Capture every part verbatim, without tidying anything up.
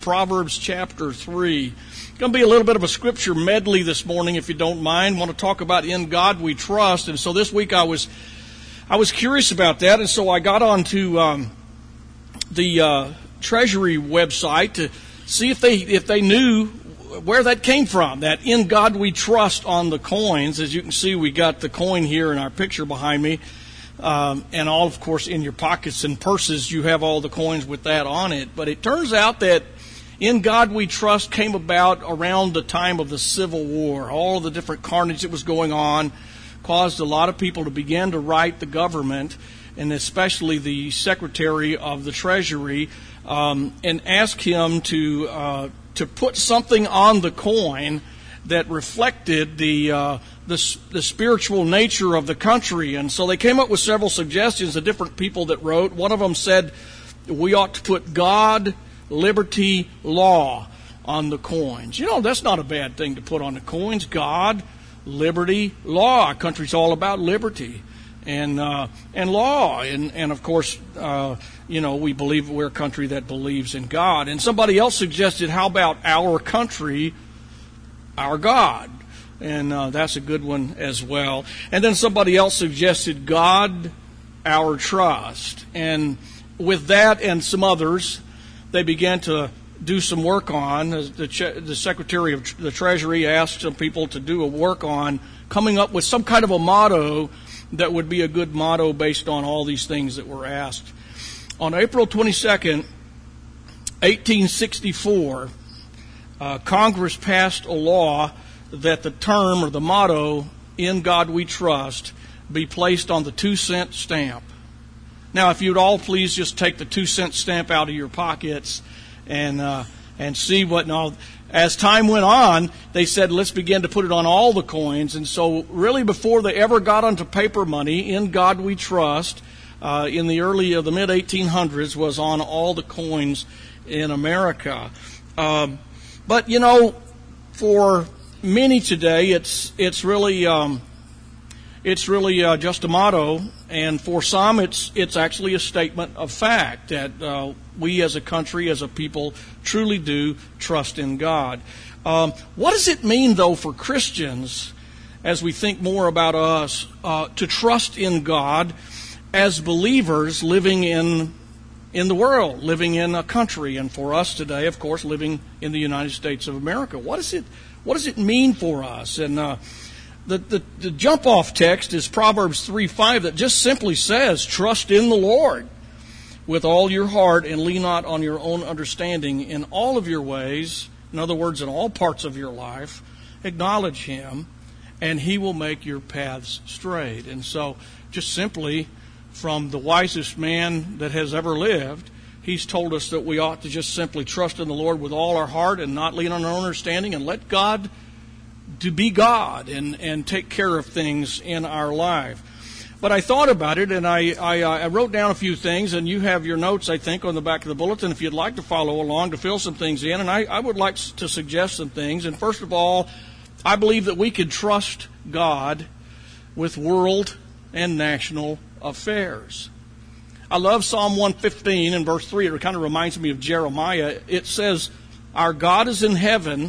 Proverbs chapter three. It's going to be a little bit of a scripture medley this morning, if you don't mind. I want to talk about In God We Trust. And so this week I was I was curious about that, and so I got on to um, the uh, Treasury website to see if they if they knew where that came from, that In God We Trust on the coins. As you can see, we got the coin here in our picture behind me. Um, and all, of course, in your pockets and purses, you have all the coins with that on it. But it turns out that In God We Trust came about around the time of the Civil War. All the different carnage that was going on caused a lot of people to begin to write the government, and especially the Secretary of the Treasury, um, and ask him to uh, to put something on the coin that reflected the, uh, the the spiritual nature of the country. And so they came up with several suggestions of different people that wrote. One of them said we ought to put God, liberty, law on the coins. You know, that's not a bad thing to put on the coins. God, liberty, law. Our country's all about liberty and uh, and law. And, and of course, uh, you know, we believe we're a country that believes in God. And somebody else suggested, how about our country, our God? And uh, that's a good one as well. And then somebody else suggested God, our trust. And with that and some others, they began to do some work on. The, the Secretary of the Treasury asked some people to do a work on coming up with some kind of a motto that would be a good motto based on all these things that were asked. On April twenty-second, eighteen sixty-four, Uh, Congress passed a law that the term or the motto, In God We Trust, be placed on the two-cent stamp. Now, if you'd all please just take the two-cent stamp out of your pockets and uh, and see what... Now, as time went on, they said, let's begin to put it on all the coins. And so really before they ever got onto paper money, In God We Trust, uh, in the early of the mid eighteen hundreds, was on all the coins in America. Um But, you know, for many today, it's it's really um, it's really uh, just a motto, and for some, it's it's actually a statement of fact that uh, we as a country, as a people, truly do trust in God. Um, what does it mean, though, for Christians, as we think more about us, uh, to trust in God as believers living in in the world, living in a country, and for us today, of course, living in the United States of America? What is it? What does it mean for us? And uh, the, the the jump-off text is Proverbs three five, that just simply says, "Trust in the Lord with all your heart, and lean not on your own understanding. In all of your ways," in other words, in all parts of your life, "acknowledge Him, and He will make your paths straight." And so, just simply, from the wisest man that has ever lived, he's told us that we ought to just simply trust in the Lord with all our heart and not lean on our own understanding, and let God to be God and, and take care of things in our life. But I thought about it, and I, I, I wrote down a few things, and you have your notes, I think, on the back of the bulletin if you'd like to follow along to fill some things in. And I, I would like to suggest some things. And first of all, I believe that we could trust God with world and national affairs. I love Psalm one fifteen and verse three. It kind of reminds me of Jeremiah. It says, "Our God is in heaven.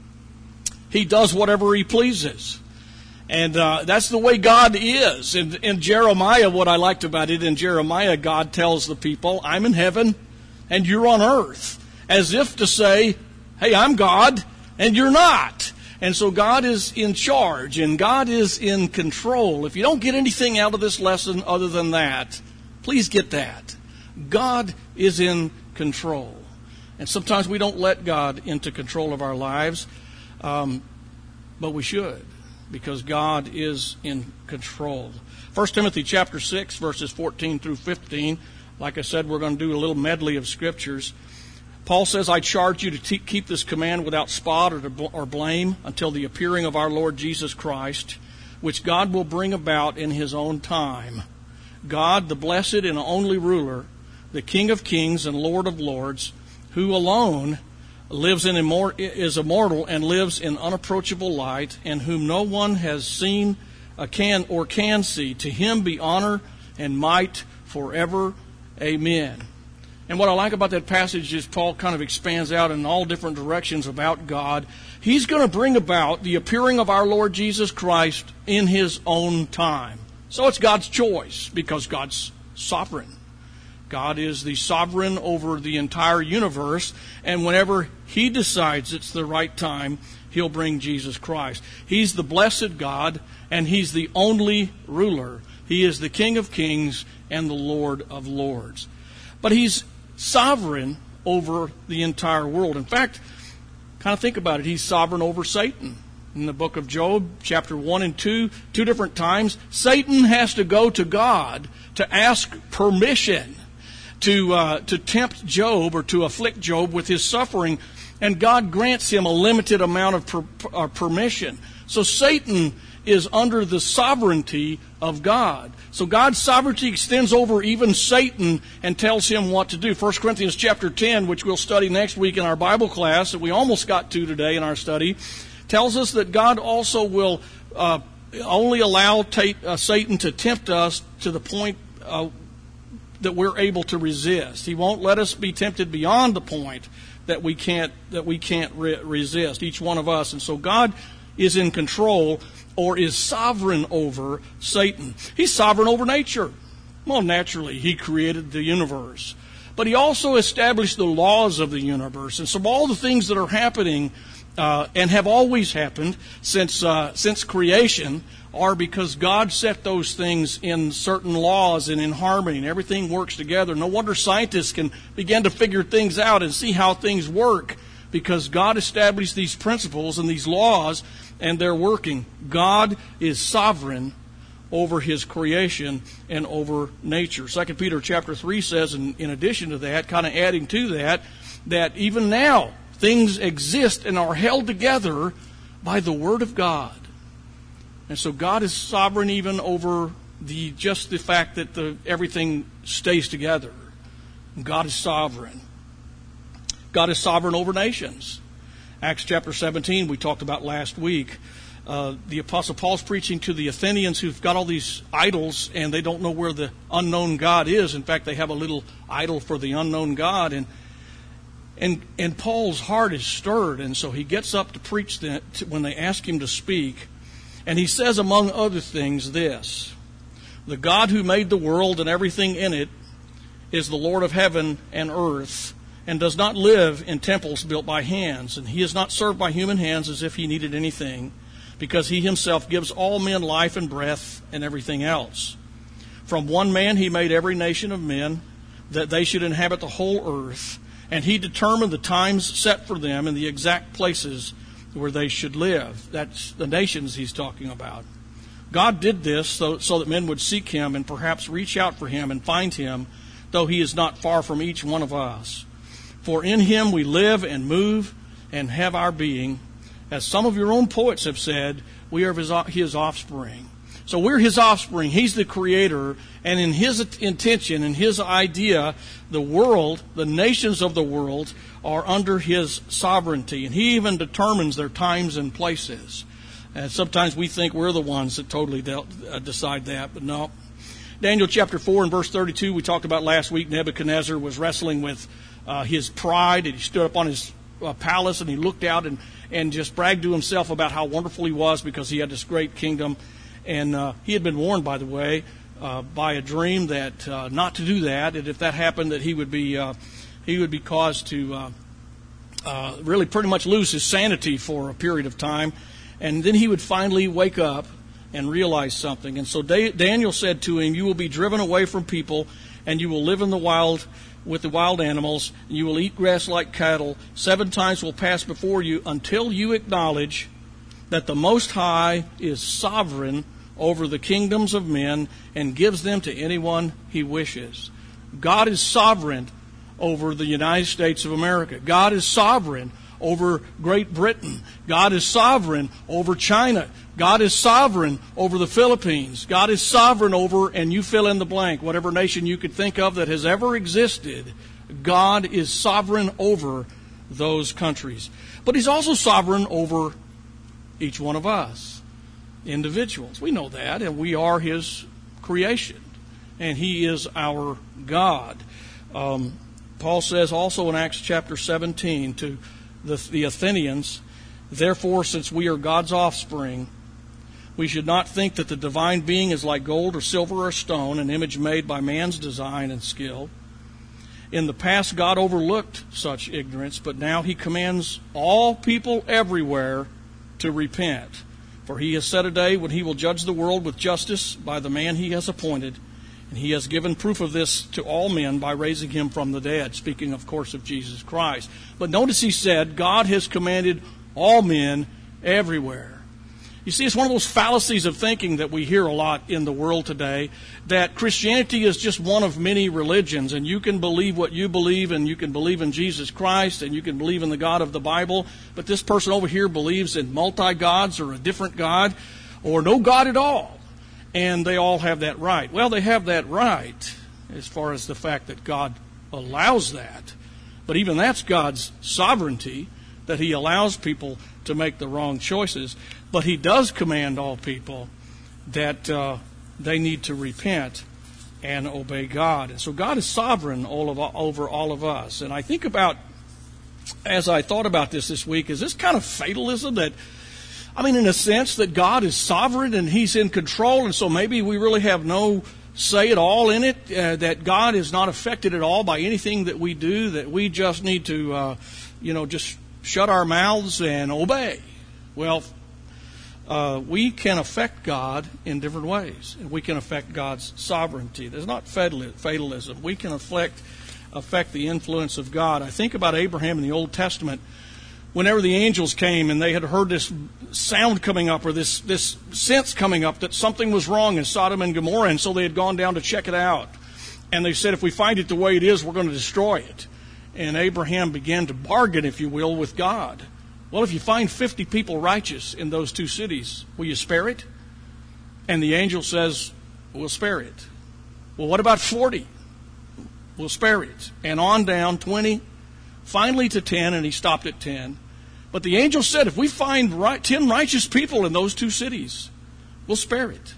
He does whatever He pleases." And uh, that's the way God is. In, in Jeremiah, what I liked about it, in Jeremiah, God tells the people, "I'm in heaven and you're on earth," as if to say, hey, I'm God and you're not. And so God is in charge, and God is in control. If you don't get anything out of this lesson other than that, please get that. God is in control. And sometimes we don't let God into control of our lives, um, but we should, because God is in control. First Timothy chapter six, verses fourteen through fifteen. Like I said, we're going to do a little medley of scriptures. Paul says, "I charge you to te- keep this command without spot or, to bl- or blame until the appearing of our Lord Jesus Christ, which God will bring about in His own time. God, the blessed and only ruler, the King of kings and Lord of lords, who alone lives in immor- is immortal and lives in unapproachable light, and whom no one has seen uh, can or can see. To Him be honor and might forever. Amen." And what I like about that passage is Paul kind of expands out in all different directions about God. He's going to bring about the appearing of our Lord Jesus Christ in His own time. So it's God's choice because God's sovereign. God is the sovereign over the entire universe, and whenever He decides it's the right time, He'll bring Jesus Christ. He's the blessed God, and He's the only ruler. He is the King of kings and the Lord of lords. But He's sovereign over the entire world. In fact, kind of think about it. He's sovereign over Satan. In the book of Job, chapter one and two, two different times, Satan has to go to God to ask permission to uh, to tempt Job or to afflict Job with his suffering, and God grants him a limited amount of per, uh, permission. So Satan is under the sovereignty of God. So God's sovereignty extends over even Satan and tells him what to do. First Corinthians chapter ten, which we'll study next week in our Bible class that we almost got to today in our study, tells us that God also will uh, only allow ta- uh, Satan to tempt us to the point uh, that we're able to resist. He won't let us be tempted beyond the point that we can't that we can't re- resist, each one of us. And so God is in control, or is sovereign over Satan. He's sovereign over nature. Well, naturally, He created the universe. But He also established the laws of the universe. And so all the things that are happening uh, and have always happened since uh, since creation are because God set those things in certain laws and in harmony, and everything works together. No wonder scientists can begin to figure things out and see how things work, because God established these principles and these laws, and they're working. God is sovereign over His creation and over nature. Second Peter chapter three says, in, in addition to that, kind of adding to that, that even now things exist and are held together by the Word of God. And so God is sovereign even over the just the fact that the, everything stays together. God is sovereign. God is sovereign over nations. Acts chapter seventeen, we talked about last week. Uh, the Apostle Paul's preaching to the Athenians who've got all these idols and they don't know where the unknown God is. In fact, they have a little idol for the unknown God. And and and Paul's heart is stirred, and so he gets up to preach that when they ask him to speak. And he says, among other things, this: the God who made the world and everything in it is the Lord of heaven and earth, and does not live in temples built by hands. And He is not served by human hands as if He needed anything, because He Himself gives all men life and breath and everything else. From one man He made every nation of men, that they should inhabit the whole earth, and He determined the times set for them and the exact places where they should live. That's the nations He's talking about. God did this so, so that men would seek Him and perhaps reach out for Him and find Him, though He is not far from each one of us. For in Him we live and move and have our being. As some of your own poets have said, we are His, his offspring. So we're His offspring. He's the Creator. And in His intention, in His idea, the world, the nations of the world, are under His sovereignty. And He even determines their times and places. And sometimes we think we're the ones that totally de- uh, decide that, but no. Daniel chapter four and verse thirty-two, we talked about last week. Nebuchadnezzar was wrestling with uh, his pride, and he stood up on his uh, palace and he looked out and, and just bragged to himself about how wonderful he was because he had this great kingdom. And uh, he had been warned, by the way, uh, by a dream that uh, not to do that, and if that happened, that he would be uh, he would be caused to uh, uh, really pretty much lose his sanity for a period of time, and then he would finally wake up and realize something. And so Daniel said to him, "You will be driven away from people, and you will live in the wild with the wild animals, and you will eat grass like cattle. Seven times will pass before you until you acknowledge that the Most High is sovereign over the kingdoms of men and gives them to anyone He wishes." God is sovereign over the United States of America. God is sovereign over Great Britain. God is sovereign over China. God is sovereign over the Philippines. God is sovereign over, and you fill in the blank, whatever nation you could think of that has ever existed. God is sovereign over those countries. But He's also sovereign over each one of us, individuals. We know that, and we are His creation, and He is our God. Um, Paul says also in Acts chapter seventeen to the, the Athenians, therefore, since we are God's offspring, we should not think that the divine being is like gold or silver or stone, an image made by man's design and skill. In the past, God overlooked such ignorance, but now he commands all people everywhere to repent. For he has set a day when he will judge the world with justice by the man he has appointed, and he has given proof of this to all men by raising him from the dead, speaking, of course, of Jesus Christ. But notice he said, God has commanded all men everywhere. You see, it's one of those fallacies of thinking that we hear a lot in the world today, that Christianity is just one of many religions, and you can believe what you believe, and you can believe in Jesus Christ, and you can believe in the God of the Bible, but this person over here believes in multi-gods or a different God, or no God at all, and they all have that right. Well, they have that right as far as the fact that God allows that, but even that's God's sovereignty, that he allows people to make the wrong choices. But he does command all people that uh, they need to repent and obey God. And so God is sovereign all of, over all of us. And I think about, as I thought about this this week, is this kind of fatalism that, I mean, in a sense that God is sovereign and he's in control, and so maybe we really have no say at all in it, uh, that God is not affected at all by anything that we do, that we just need to, uh, you know, just shut our mouths and obey. Well, uh, we can affect God in different ways. And we can affect God's sovereignty. There's not fatalism. We can affect, affect the influence of God. I think about Abraham in the Old Testament. Whenever the angels came and they had heard this sound coming up, or this, this sense coming up that something was wrong in Sodom and Gomorrah, and so they had gone down to check it out. And they said, if we find it the way it is, we're going to destroy it. And Abraham began to bargain, if you will, with God. Well, if you find fifty people righteous in those two cities, will you spare it? And the angel says, we'll spare it. Well, what about forty? We'll spare it. And on down, twenty, finally to ten, and he stopped at ten. But the angel said, if we find right, ten righteous people in those two cities, we'll spare it.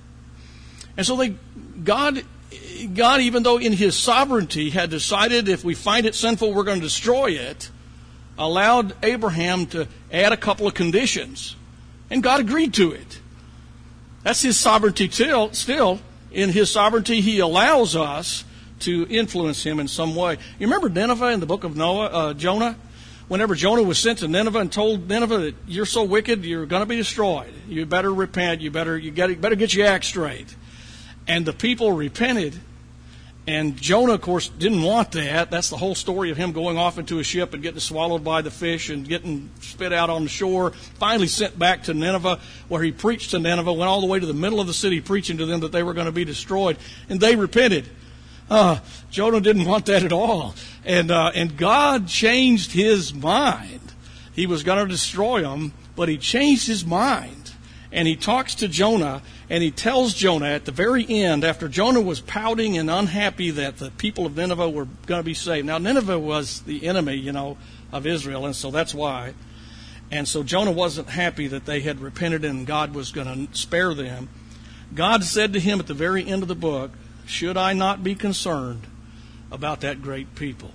And so they, God... God, even though in his sovereignty had decided if we find it sinful, we're going to destroy it, allowed Abraham to add a couple of conditions. And God agreed to it. That's his sovereignty still. Still, in his sovereignty, he allows us to influence him in some way. You remember Nineveh in the book of Noah, uh, Jonah? Whenever Jonah was sent to Nineveh and told Nineveh that you're so wicked, you're going to be destroyed. You better repent. You better you get, better get your act straight. And the people repented, and Jonah, of course, didn't want that. That's the whole story of him going off into a ship and getting swallowed by the fish and getting spit out on the shore. Finally sent back to Nineveh, where he preached to Nineveh, went all the way to the middle of the city preaching to them that they were going to be destroyed, and they repented. Uh, Jonah didn't want that at all. And, uh, and God changed his mind. He was going to destroy them, but he changed his mind. And he talks to Jonah, and he tells Jonah at the very end, after Jonah was pouting and unhappy that the people of Nineveh were going to be saved. Now, Nineveh was the enemy, you know, of Israel, and so that's why. And so Jonah wasn't happy that they had repented and God was going to spare them. God said to him at the very end of the book, should I not be concerned about that great people?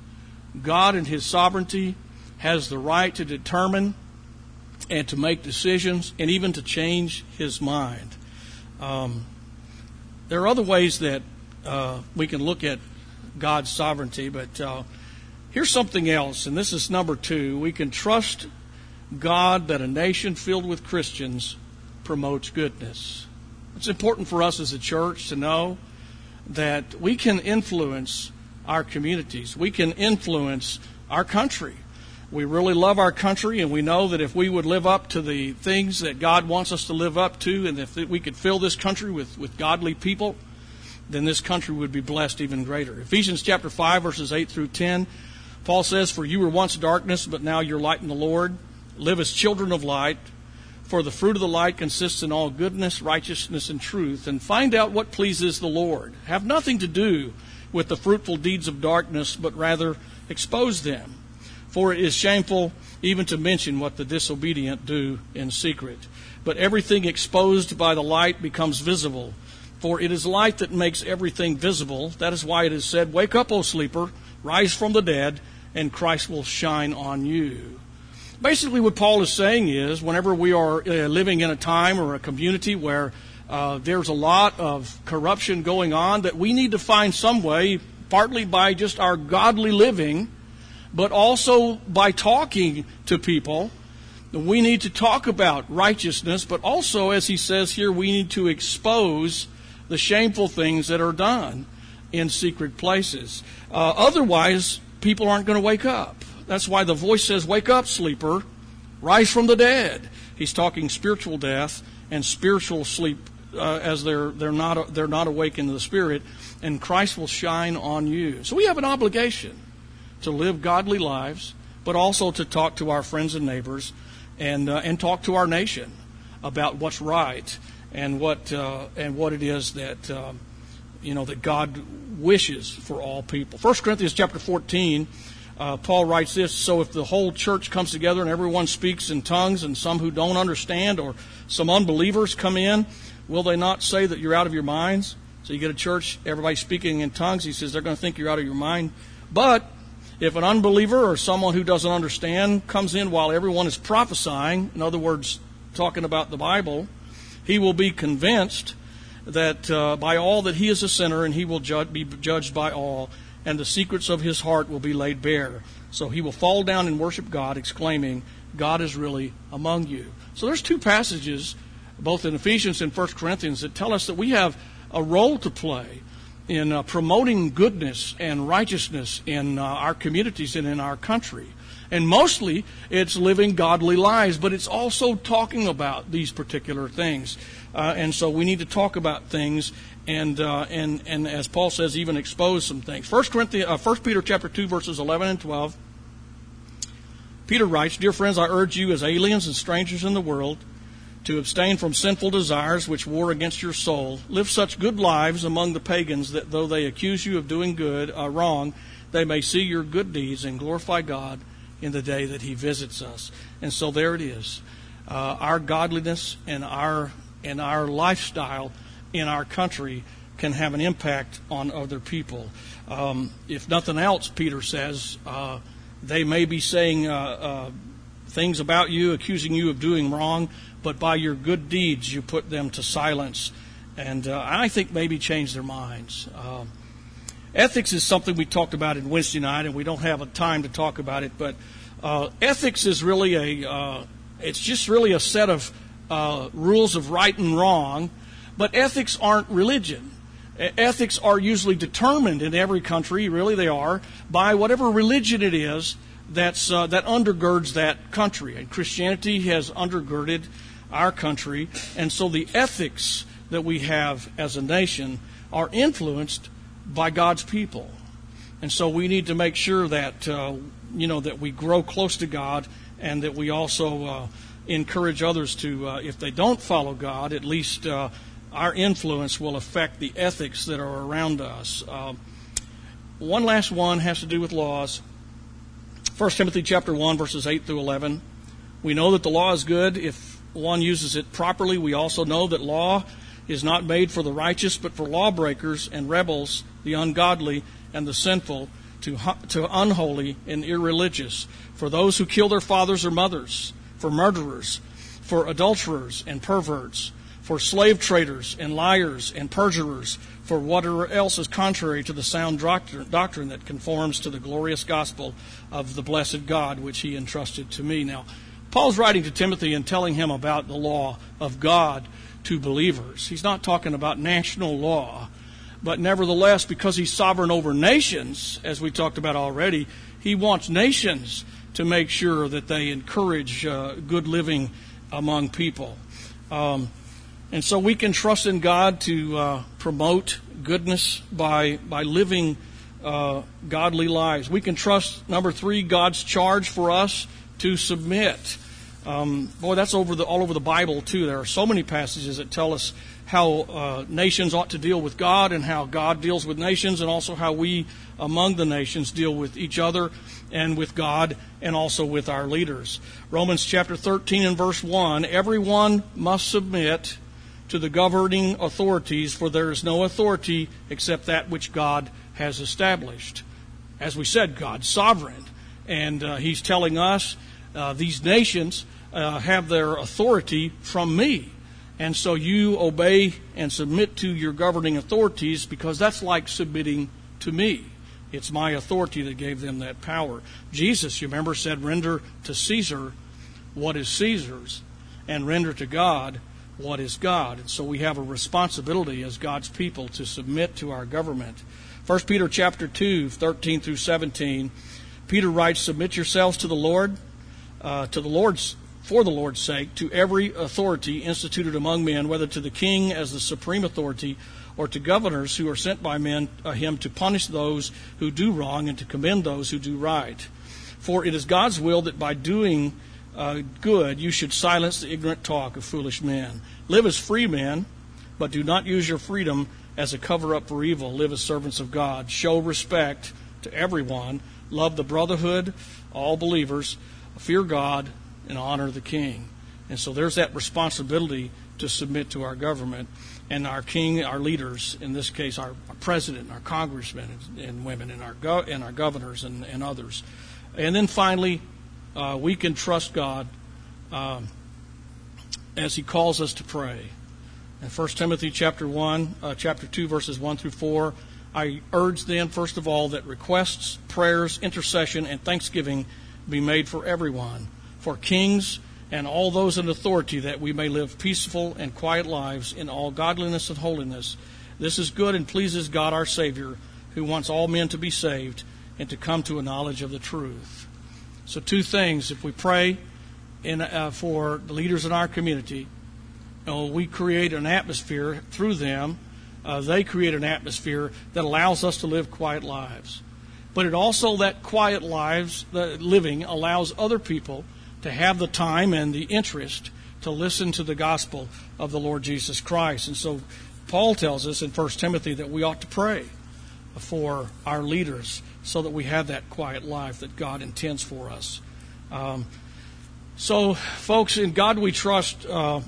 God in his sovereignty has the right to determine and to make decisions, and even to change his mind. Um, there are other ways that uh, we can look at God's sovereignty, but uh, here's something else, and this is number two. We can trust God that a nation filled with Christians promotes goodness. It's important for us as a church to know that we can influence our communities. We can influence our country. We really love our country, and we know that if we would live up to the things that God wants us to live up to, and if we could fill this country with, with godly people, then this country would be blessed even greater. Ephesians chapter five, verses eight through ten, Paul says, for you were once darkness, but now you're light in the Lord. Live as children of light, for the fruit of the light consists in all goodness, righteousness, and truth, and find out what pleases the Lord. Have nothing to do with the fruitful deeds of darkness, but rather expose them. For it is shameful even to mention what the disobedient do in secret. But everything exposed by the light becomes visible. For it is light that makes everything visible. That is why it is said, wake up, O sleeper, rise from the dead, and Christ will shine on you. Basically what Paul is saying is, whenever we are uh, living in a time or a community where uh, there's a lot of corruption going on, that we need to find some way, partly by just our godly living, but also by talking to people. We need to talk about righteousness, but also, as he says here, we need to expose the shameful things that are done in secret places. Uh, otherwise, people aren't going to wake up. That's why the voice says, "Wake up, sleeper, rise from the dead." He's talking spiritual death and spiritual sleep uh, as they're they're not they're not awake in the spirit, and Christ will shine on you. So we have an obligation to live godly lives, but also to talk to our friends and neighbors, and uh, and talk to our nation about what's right and what uh, and what it is that uh, you know that God wishes for all people. First Corinthians chapter fourteen. Uh, Paul writes this, "So if the whole church comes together and everyone speaks in tongues, and some who don't understand or some unbelievers come in, will they not say that you're out of your minds?" So you get a church, everybody speaking in tongues. He says they're going to think you're out of your mind. But if an unbeliever or someone who doesn't understand comes in while everyone is prophesying, in other words, talking about the Bible, he will be convinced that uh, by all that he is a sinner, and he will ju- be judged by all, and the secrets of his heart will be laid bare. So he will fall down and worship God, exclaiming, "God is really among you." So there's two passages, both in Ephesians and First Corinthians, that tell us that we have a role to play in uh, promoting goodness and righteousness in uh, our communities and in our country. And mostly it's living godly lives, but it's also talking about these particular things. Uh, and so we need to talk about things and uh, and and as Paul says, even expose some things. First Corinthians, uh, First Peter chapter two, verses eleven and twelve. Peter writes, "Dear friends, I urge you as aliens and strangers in the world to abstain from sinful desires which war against your soul. Live such good lives among the pagans that though they accuse you of doing good, uh, wrong, they may see your good deeds and glorify God in the day that He visits us." And so there it is. Uh, our godliness and our and our lifestyle in our country can have an impact on other people. Um, if nothing else, Peter says, uh, they may be saying uh, uh, things about you, accusing you of doing wrong, but by your good deeds you put them to silence, and uh, I think maybe change their minds. Um, ethics is something we talked about in Wednesday night, and we don't have a time to talk about it, but uh, ethics is really a, uh, it's just really a set of uh, rules of right and wrong. But ethics aren't religion. Ethics are usually determined in every country, really they are, by whatever religion it is that's uh, that undergirds that country. And Christianity has undergirded our country, and so the ethics that we have as a nation are influenced by God's people. And so we need to make sure that uh, you know that we grow close to God, and that we also uh, encourage others to, uh, if they don't follow God, at least uh, our influence will affect the ethics that are around us. Uh, one last one has to do with laws. First Timothy chapter one, verses eight through eleven. We know that the law is good if one uses it properly. We also know that law is not made for the righteous, but for lawbreakers and rebels, the ungodly and the sinful, to, to unholy and irreligious, for those who kill their fathers or mothers, for murderers, for adulterers and perverts, for slave traders and liars and perjurers, for whatever else is contrary to the sound doctrine, doctrine that conforms to the glorious gospel of the blessed God, which He entrusted to me. Now, Paul's writing to Timothy and telling him about the law of God to believers. He's not talking about national law, but nevertheless, because He's sovereign over nations, as we talked about already, He wants nations to make sure that they encourage uh, good living among people. Um, And so we can trust in God to uh, promote goodness by by living uh, godly lives. We can trust, number three, God's charge for us to submit. Um, boy, that's over the all over the Bible too. There are so many passages that tell us how uh, nations ought to deal with God, and how God deals with nations, and also how we among the nations deal with each other and with God, and also with our leaders. Romans chapter thirteen and verse one: everyone must submit to the governing authorities, for there is no authority except that which God has established. as we said, God's sovereign. And uh, he's telling us uh, these nations uh, have their authority from me. And so you obey and submit to your governing authorities, because that's like submitting to me. It's my authority that gave them that power. Jesus, you remember, said, render to Caesar what is Caesar's, and render to God what is God. And so we have a responsibility as God's people to submit to our government. First Peter chapter two, thirteen through seventeen, Peter writes, submit yourselves to the Lord, uh, to the Lord's, for the Lord's sake, to every authority instituted among men, whether to the king as the supreme authority, or to governors who are sent by men, uh, him to punish those who do wrong and to commend those who do right. For it is God's will that by doing uh, good you should silence the ignorant talk of foolish men. Live as free men, but do not use your freedom as a cover-up for evil. Live as servants of God. Show respect to everyone. Love the brotherhood, all believers. Fear God and honor the king. And so there's that responsibility to submit to our government and our king, our leaders, in this case our, our president, our congressmen and, and women, and our go, and our governors and, and others. And then finally, uh, we can trust God um, as He calls us to pray. In First Timothy chapter one, uh, chapter two, verses one through four, I urge then, first of all, that requests, prayers, intercession, and thanksgiving be made for everyone, for kings and all those in authority, that we may live peaceful and quiet lives in all godliness and holiness. This is good and pleases God our Savior, who wants all men to be saved and to come to a knowledge of the truth. So two things. If we pray in, uh, for the leaders in our community, you know, we create an atmosphere through them. Uh, they create an atmosphere that allows us to live quiet lives. But it also, that quiet lives, the living, allows other people to have the time and the interest to listen to the gospel of the Lord Jesus Christ. And so Paul tells us in First Timothy that we ought to pray for our leaders so that we have that quiet life that God intends for us. Um, so, folks, in God we trust uh,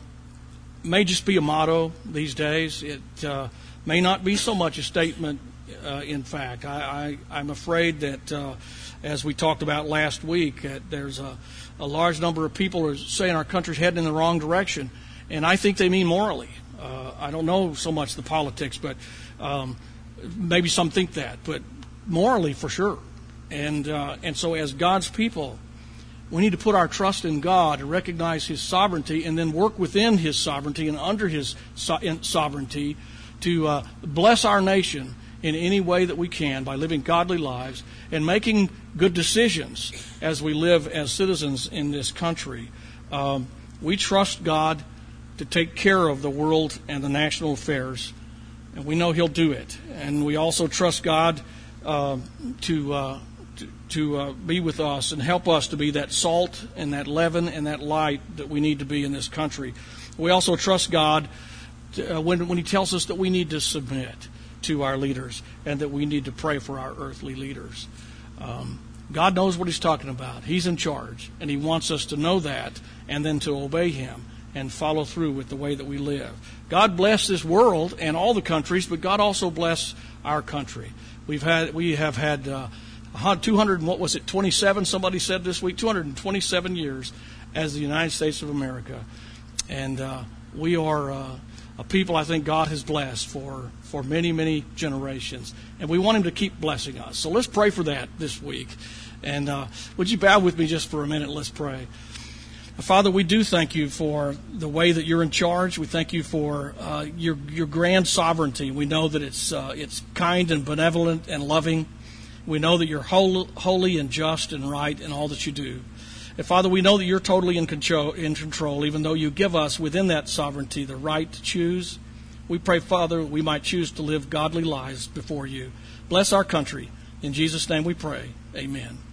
may just be a motto these days. It uh, may not be so much a statement, uh, in fact. I, I, I'm afraid that, uh, as we talked about last week, that there's a, a large number of people who are saying our country's heading in the wrong direction, and I think they mean morally. Uh, I don't know so much the politics, but um, maybe some think that, but morally for sure. And uh, and so as God's people, we need to put our trust in God and recognize His sovereignty, and then work within His sovereignty and under His so- sovereignty to uh, bless our nation in any way that we can by living godly lives and making good decisions as we live as citizens in this country. Um, we trust God to take care of the world and the national affairs, and we know He'll do it. And we also trust God uh, to uh, to, to uh, be with us and help us to be that salt and that leaven and that light that we need to be in this country. We also trust God to, uh, when, when He tells us that we need to submit to our leaders and that we need to pray for our earthly leaders. Um, God knows what He's talking about. He's in charge, and He wants us to know that and then to obey Him and follow through with the way that we live. God bless this world and all the countries, but God also bless our country. We've had, we have had uh, two hundred, what was it, twenty-seven, somebody said this week, two hundred twenty-seven years as the United States of America. And uh, we are uh, a people I think God has blessed for, for many, many generations. And we want Him to keep blessing us. So let's pray for that this week. And uh, would you bow with me just for a minute? Let's pray. Father, we do thank You for the way that You're in charge. We thank You for uh, your your grand sovereignty. We know that it's uh, it's kind and benevolent and loving. We know that You're whole, holy and just and right in all that You do. And Father, we know that You're totally in control, in control, even though You give us within that sovereignty the right to choose. We pray, Father, we might choose to live godly lives before You. Bless our country. In Jesus' name we pray. Amen.